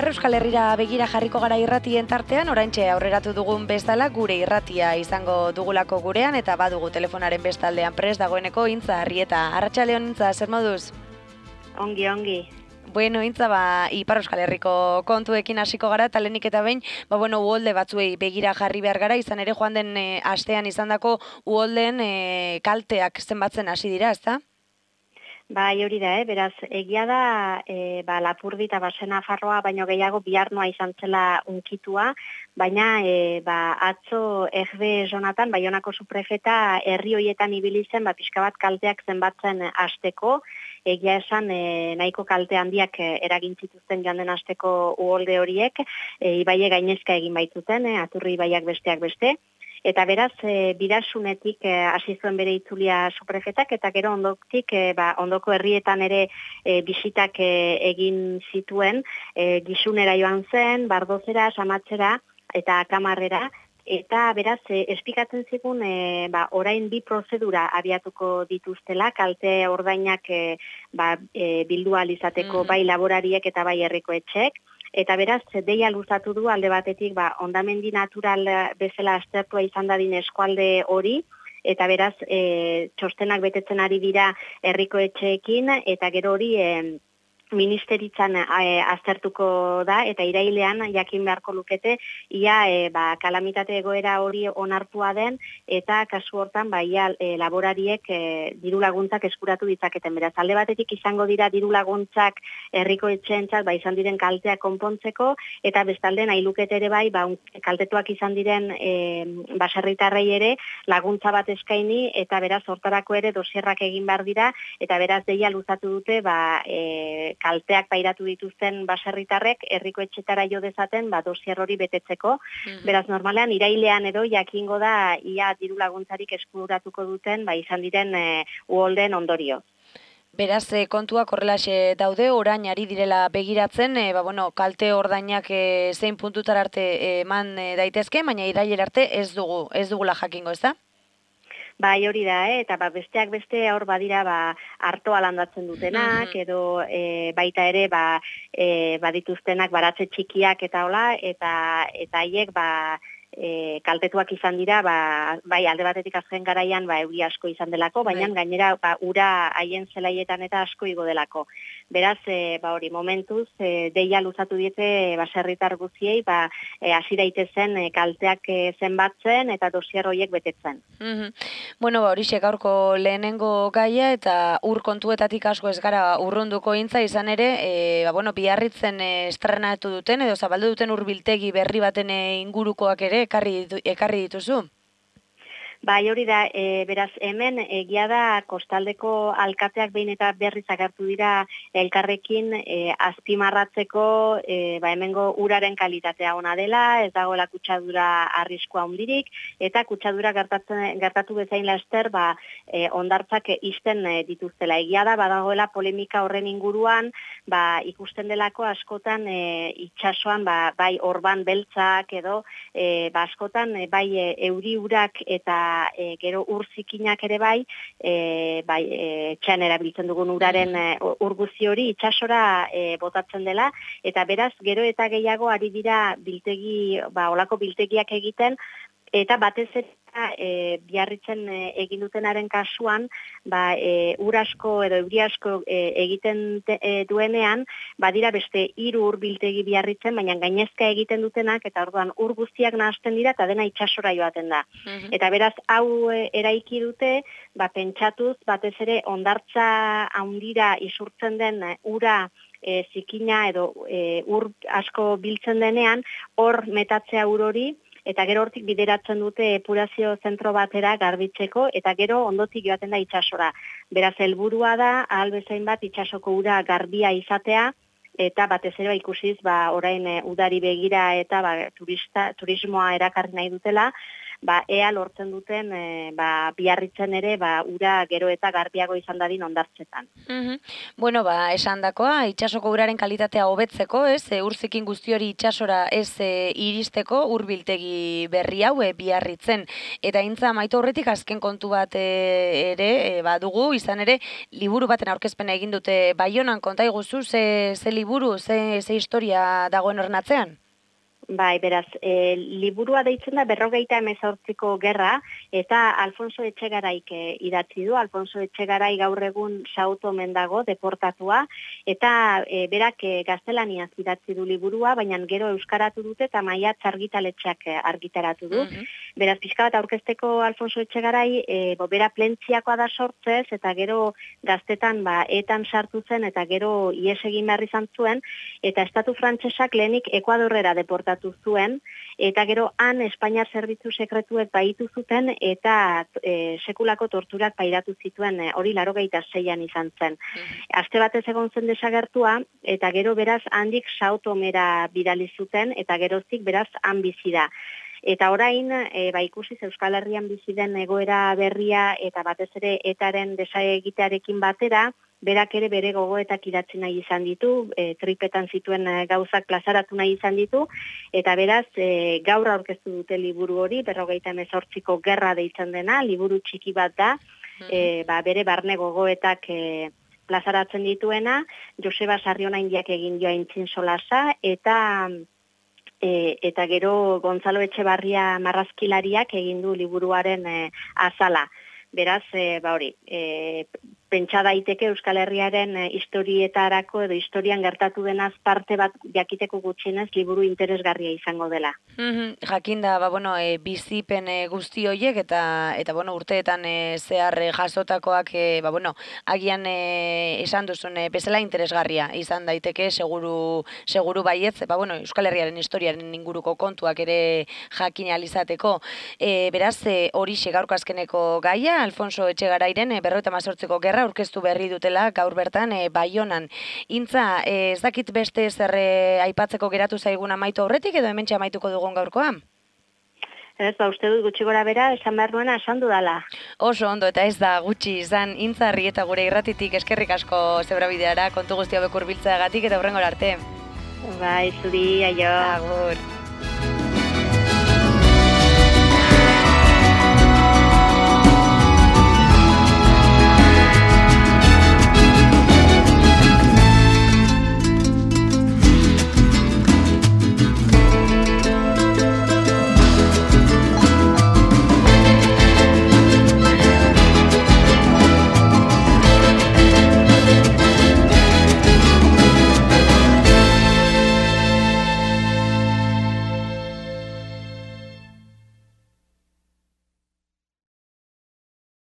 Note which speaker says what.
Speaker 1: Ipar Euskal Herrira begira jarriko gara irratien tartean, oraintxe aurreratu dugun bezala gure irratia izango dugulako gurean eta badugu telefonaren bestaldean prest dagoeneko Intza Arrieta. Arratsaldeon Intza, zer moduz?
Speaker 2: Ongi.
Speaker 1: Bueno, Intza, Ipar Euskal Herriko kontuekin hasiko gara, eta lehenik eta behin, uholde batzuei begira jarri behar gara, izan ere joan den astean izandako uholdeen kalteak zenbatzen hasi dira, ezta?
Speaker 2: Bai, hori da, beraz, egia da, Lapurdi eta Basen-Nafarroa baino gehiago biharnoa izan zela unkitua, baina atzo Erbe Jonatan, Baionako suprefeta, herri horietan ibili zen, pixka bat kalteak zenbatzen hasteko, egia esan nahiko kalte handiak eragin zituzten joan den hasteko uholde horiek, ibaie gainezka egin baitzuten, Aturri ibaiak besteak beste. Eta beraz, bidasunetik hasi zuen bere itzulia suprefetak, eta gero ondotik, ondoko herrietan ere bisitak egin zituen, Gixunera joan zen, Bardozera, Samatzera eta Kamarrera, eta beraz, espikatzen zigun, orain bi prozedura abiatuko dituztela, kalte ordainak bildu ahal izateko bai laborariek eta bai herriko etxeek. Eta beraz, deia luzatu du alde batetik, hondamendi natural bezala aztertua izan dadin eskualde hori, eta beraz, txostenak betetzen ari dira herriko etxeekin, eta gero hori ministeritzan aztertuko da, eta irailean jakin beharko lukete, ia kalamitate egoera hori onartua den, eta kasu hortan laborariek diru laguntzak eskuratu ditzaketen. Beraz, alde batetik izango dira diru laguntzak herriko etxeentzat izan diren kalteak konpontzeko, eta bestalde nahi lukete ere kaltetuak izan diren baserritarrei ere laguntza bat eskaini, eta beraz, hortarako ere dosierrak egin behar dira, eta beraz, deia luzatu dute, kalteak pairatu dituzten baserritarrek herriko etxetara jo dezaten dosier hori betetzeko. Beraz, normalean, irailean edo jakingo da ia diru laguntzarik eskuratuko duten izan diren uholden ondorio.
Speaker 1: Beraz, kontuak horrelaxe daude, orain ari direla begiratzen, kalte ordainak zein puntutara arte eman daitezke, baina irailera arte ez dugula jakingo, ez da?
Speaker 2: Bai, hori da, eta besteak beste hor badira hartoa landatzen dutenak, edo baita ere badituztenak baratze txikiak eta hola, eta haiek kaltetuak izan dira, bai alde batetik azken garaian euri asko izan delako, baina gainera ura haien zelaietan eta asko igo delako. Beraz, hori momentuz, deia luzatu diete baserritar guztiei, hasi daitezen kalteak zenbatzen eta dosier horiek betetzen.
Speaker 1: Horixe gaurko lehenengo gaia eta ur kontuetatik asko ez gara urrunduko Intza izan ere, Biarritzen estrenatu duten edo zabaldu duten urbiltegi berri baten ingurukoak ere ekarri dituzu?
Speaker 2: Bai, hori da, beraz, hemen egia da kostaldeko alkateak behin eta berriz agertu dira elkarrekin azpimarratzeko hemengo uraren kalitatea ona dela, ez dagoela kutsadura arriskua handirik, eta kutsadura gertatu bezain laster hondartzak ixten dituztela. Egia da, badagoela polemika horren inguruan, ikusten delako askotan itsasoan bai orban beltzak edo askotan bai euri urak eta gero ur zikinak ere txan erabiltzen dugun uraren ur guzti hori itsasora botatzen dela, eta beraz gero eta gehiago ari dira olako biltegiak egiten, eta batez ere Biarritzen egin dutenaren kasuan, ur asko edo euri asko egiten duenean, badira beste 3 ur biltegi Biarritzen, baina gainezka egiten dutenak, eta orduan ur guztiak nahasten dira, eta dena itsasora joaten da. Eta beraz, hau eraiki dute, pentsatuz, batez ere, hondartza handira isurtzen den ura zikina edo ur asko biltzen denean, hor metatzea ur hori, eta gero hortik bideratzen dute epurazio zentro batera garbitzeko, eta gero ondotik joaten da itsasora. Beraz, helburua da, ahal bezain bat itsasoko ura garbia izatea, eta batez ere ikusiz, orain udari begira eta turismoa erakarri nahi dutela, ea lortzen duten Biarritzen ere ura gero eta garbiago izan dadin hondartzetan.
Speaker 1: Bueno, esandakoa, itsasoko uraren kalitatea hobetzeko, urzikin guzti hori itsasora iristeko urbiltegi berri hau Biarritzen. Eta intza amaitu horretik azken kontu bat ere dugu, izan ere liburu baten aurkezpena egin dute Baionan, konta iguzu, ze liburu, ze historia dagoen horren atzean?
Speaker 2: Bai, beraz, liburua deitzen da 58ko gerra, eta Alfonso Etxegaraik idatzi du. Alfonso Etxegarai gaur egun Sao Tomen dago, deportatua, eta berak gaztelaniaz idatzi du liburua, baina gero euskaratu dute eta Maiatz argitaletxeak argitaratu du. Beraz, pixka bat aurkezteko Alfonso Etxegarai, bera plentziakoa da sortzez, eta gero gaztetan etan sartu zen, eta gero ies egin behar izan zuen, eta estatu frantsesak lehenik Ekuadorrera deportatu zuen, eta gero han Espainiar zerbitzu sekretuek baitu zuten, eta sekulako torturak pairatu zituen, hori 86an izan zen. Aste batez egon zen desagertua, eta gero beraz handik Sao Tomera bidali zuten, eta geroztik beraz han bizi da. Eta orain, ikusiz Euskal Herrian bizi den egoera berria, eta batez ere etaren desegitearekin batera, berak ere bere gogoetak idatzi nahi izan ditu, tripetan zituen gauzak plazaratu nahi izan ditu, eta beraz, gaur aurkeztu dute liburu hori, 58ko gerra deitzen dena, liburu txiki bat da, bere barne gogoetak plazaratzen dituena, Joseba Sarrionaindiak egin joa Intzin Solasa, eta gero Gonzalo Etxebarria marrazkilariak egin du liburuaren azala. Beraz, hori, pentsa daiteke Euskal Herriaren historietarako edo historian gertatu denaz parte bat jakiteko gutxienez liburu interesgarria izango dela.
Speaker 1: Jakinda, bizipen guzti horiek eta urteetan zehar jasotakoak, agian esan duzun bezala interesgarria izan daiteke seguru baietz, Euskal Herriaren historiaren inguruko kontuak ere jakin alizateko. Beraz, horixe gaurko azkeneko gaia, Alfonso Etxegarairen 58ko gerra aurkeztu berri dutela gaur bertan Baionan. Intza, ez dakit beste zer aipatzeko geratu zaigun amaitu aurretik edo hementxe amaituko dugun gaurkoa?
Speaker 2: Ez, uste dut gutxi gora bera, esan behar nuena esan dudala.
Speaker 1: Oso ondo, eta ez da gutxi izan Intzarri eta gure irratitik eskerrik asko zebrabideara kontu guzti hauek hurbiltzeagatik eta hurrengora arte.
Speaker 2: Bai, zuri, aio.
Speaker 1: Agur.